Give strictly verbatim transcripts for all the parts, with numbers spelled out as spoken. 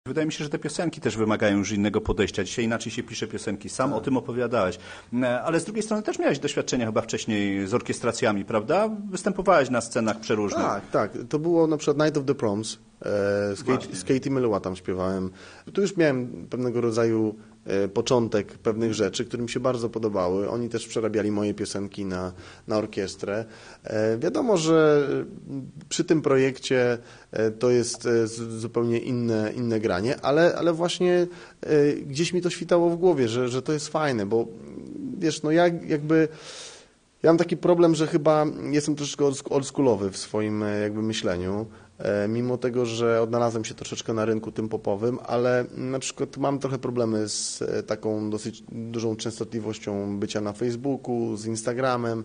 Wydaje mi się, że te piosenki też wymagają już innego podejścia. Dzisiaj inaczej się pisze piosenki. Sam tak. O tym opowiadałeś. Ale z drugiej strony też miałeś doświadczenia chyba wcześniej z orkiestracjami, prawda? Występowałeś na scenach przeróżnych. Tak, tak. To było na przykład Night of the Proms. Z Katie, z Katie Melua tam śpiewałem. Tu już miałem pewnego rodzaju początek pewnych rzeczy, które mi się bardzo podobały. Oni też przerabiali moje piosenki na, na orkiestrę. Wiadomo, że przy tym projekcie to jest zupełnie inne, inne granie, ale, ale właśnie gdzieś mi to świtało w głowie, że, że to jest fajne, bo wiesz, no ja jakby ja mam taki problem, że chyba jestem troszeczkę oldschoolowy w swoim jakby myśleniu, mimo tego, że odnalazłem się troszeczkę na rynku tym popowym, ale na przykład mam trochę problemy z taką dosyć dużą częstotliwością bycia na Facebooku, z Instagramem.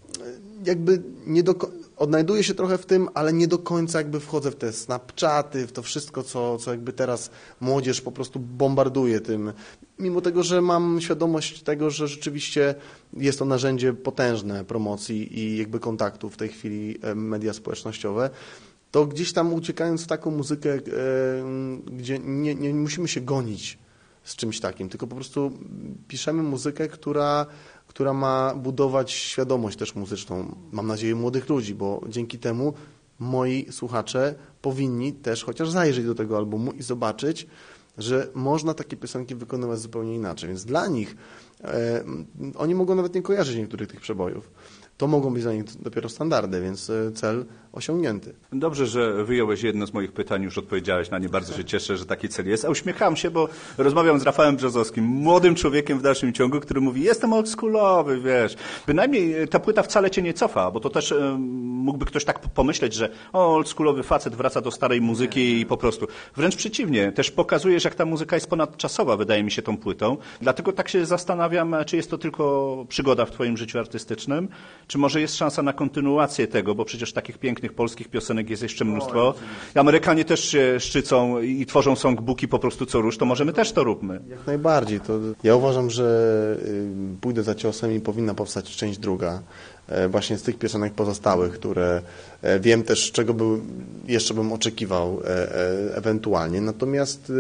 Jakby nie do, odnajduję się trochę w tym, ale nie do końca jakby wchodzę w te Snapchaty, w to wszystko, co, co jakby teraz młodzież po prostu bombarduje tym. Mimo tego, że mam świadomość tego, że rzeczywiście jest to narzędzie potężne promocji i jakby kontaktu w tej chwili media społecznościowe, to gdzieś tam uciekając w taką muzykę, e, gdzie nie, nie musimy się gonić z czymś takim, tylko po prostu piszemy muzykę, która, która ma budować świadomość też muzyczną, mam nadzieję, młodych ludzi, bo dzięki temu moi słuchacze powinni też chociaż zajrzeć do tego albumu i zobaczyć, że można takie piosenki wykonywać zupełnie inaczej. Więc dla nich e, oni mogą nawet nie kojarzyć niektórych tych przebojów. To mogą być dla nich dopiero standardy, więc cel osiągnięty. Dobrze, że wyjąłeś jedno z moich pytań, już odpowiedziałeś na nie. Bardzo się cieszę, że taki cel jest. A uśmiecham się, bo rozmawiam z Rafałem Brzozowskim, młodym człowiekiem w dalszym ciągu, który mówi, jestem oldschoolowy, wiesz. Bynajmniej ta płyta wcale cię nie cofa, bo to też um, mógłby ktoś tak pomyśleć, że o, oldschoolowy facet wraca do starej muzyki nie, nie. i po prostu. Wręcz przeciwnie, też pokazujesz, jak ta muzyka jest ponadczasowa, wydaje mi się, tą płytą. Dlatego tak się zastanawiam, czy jest to tylko przygoda w twoim życiu artystycznym, czy może jest szansa na kontynuację tego, bo przecież takich pięknych polskich piosenek jest jeszcze mnóstwo. Amerykanie też się szczycą i tworzą songbooki po prostu co rusz, to może my też to róbmy. Jak najbardziej. To ja uważam, że pójdę za ciosem i powinna powstać część druga. Właśnie z tych piosenek pozostałych, które wiem też, czego by jeszcze bym oczekiwał ewentualnie. Natomiast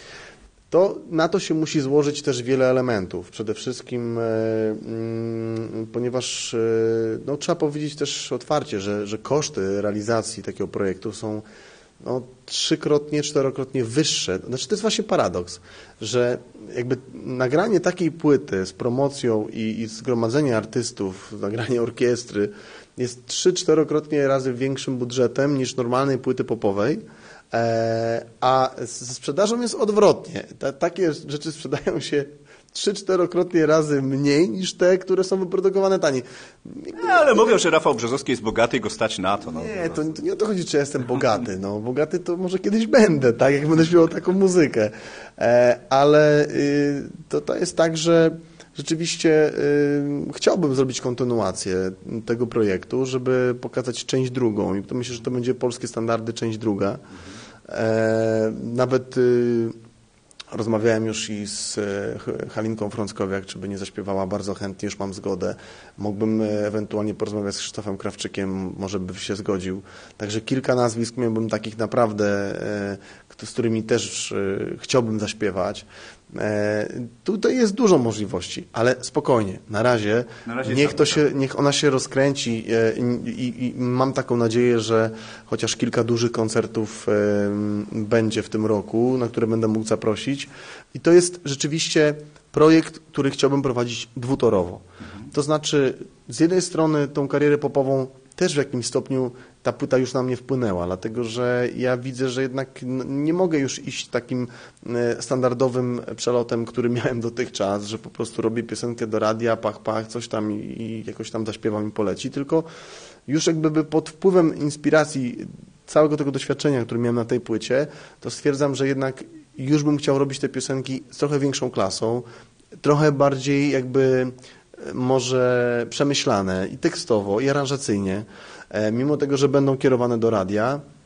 to na to się musi złożyć też wiele elementów. Przede wszystkim, mm, ponieważ no, trzeba powiedzieć też otwarcie, że, że koszty realizacji takiego projektu są no, trzykrotnie, czterokrotnie wyższe. Znaczy to jest właśnie paradoks, że jakby nagranie takiej płyty z promocją i, i zgromadzenie artystów, nagranie orkiestry jest trzy, czterokrotnie razy większym budżetem niż normalnej płyty popowej. A ze sprzedażą jest odwrotnie. Takie rzeczy sprzedają się trzy, czterokrotnie razy mniej niż te, które są wyprodukowane taniej. No, ale mówią, że Rafał Brzozowski jest bogaty i go stać na to. No. Nie, to, to nie o to chodzi, czy ja jestem bogaty. No, bogaty to może kiedyś będę, tak, jak będę śpiewał taką muzykę. Ale to, to jest tak, że rzeczywiście y, chciałbym zrobić kontynuację tego projektu, żeby pokazać część drugą i to myślę, że to będzie Polskie Standardy, część druga. E, nawet y, rozmawiałem już i z Halinką Frąckowiak, czy by nie zaśpiewała, bardzo chętnie, już mam zgodę. Mógłbym ewentualnie porozmawiać z Krzysztofem Krawczykiem, może by się zgodził. Także kilka nazwisk miałbym takich naprawdę, e, z którymi też e, chciałbym zaśpiewać. E, tutaj jest dużo możliwości, ale spokojnie, na razie, na razie niech, to się, niech ona się rozkręci e, i, i mam taką nadzieję, że chociaż kilka dużych koncertów e, będzie w tym roku, na które będę mógł zaprosić i to jest rzeczywiście projekt, który chciałbym prowadzić dwutorowo. Mhm. To znaczy z jednej strony tą karierę popową też w jakimś stopniu ta płyta już na mnie wpłynęła, dlatego że ja widzę, że jednak nie mogę już iść takim standardowym przelotem, który miałem dotychczas, że po prostu robię piosenkę do radia, pach, pach, coś tam i jakoś tam zaśpiewam i poleci, tylko już jakby pod wpływem inspiracji całego tego doświadczenia, które miałem na tej płycie, to stwierdzam, że jednak już bym chciał robić te piosenki z trochę większą klasą, trochę bardziej jakby może przemyślane i tekstowo, i aranżacyjnie, mimo tego, że będą kierowane do radia,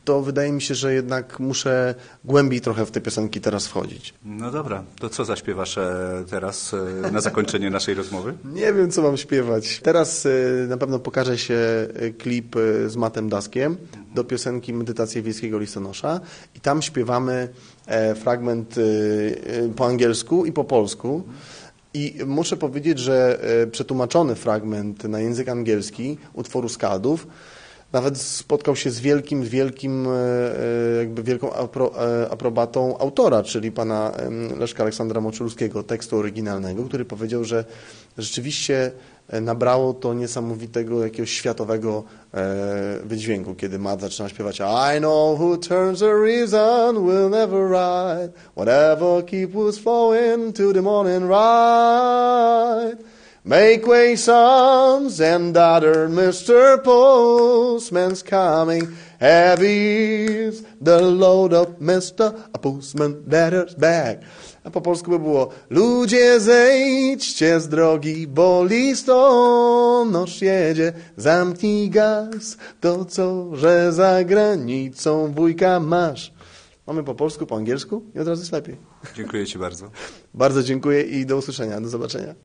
to wydaje mi się, że jednak muszę głębiej trochę w te piosenki teraz wchodzić. No dobra, to co zaśpiewasz e, teraz e, na zakończenie naszej rozmowy? Nie wiem, co mam śpiewać. Teraz e, na pewno pokaże się klip e, z Mattem Daskiem do piosenki Medytacje wiejskiego listonosza i tam śpiewamy e, fragment e, e, po angielsku i po polsku. I muszę powiedzieć, że e, przetłumaczony fragment na język angielski utworu Skaldów nawet spotkał się z wielkim, wielkim, jakby wielką apro, aprobatą autora, czyli pana Leszka Aleksandra Moczulskiego, tekstu oryginalnego, który powiedział, że rzeczywiście nabrało to niesamowitego jakiegoś światowego wydźwięku, kiedy Matt zaczyna śpiewać I know who turns the reason will never ride, whatever keep was flowing to the morning ride. Make way, sons and daughter, mister Postman's coming. Heavy is the load of mister A postman letter's back. A po polsku by było ludzie zejdźcie z drogi, bo listonosz jedzie. Zamknij gaz, to co, że za granicą wujka masz. Mamy po polsku, po angielsku i od razu jest lepiej. Dziękuję ci bardzo. Bardzo dziękuję i do usłyszenia, do zobaczenia.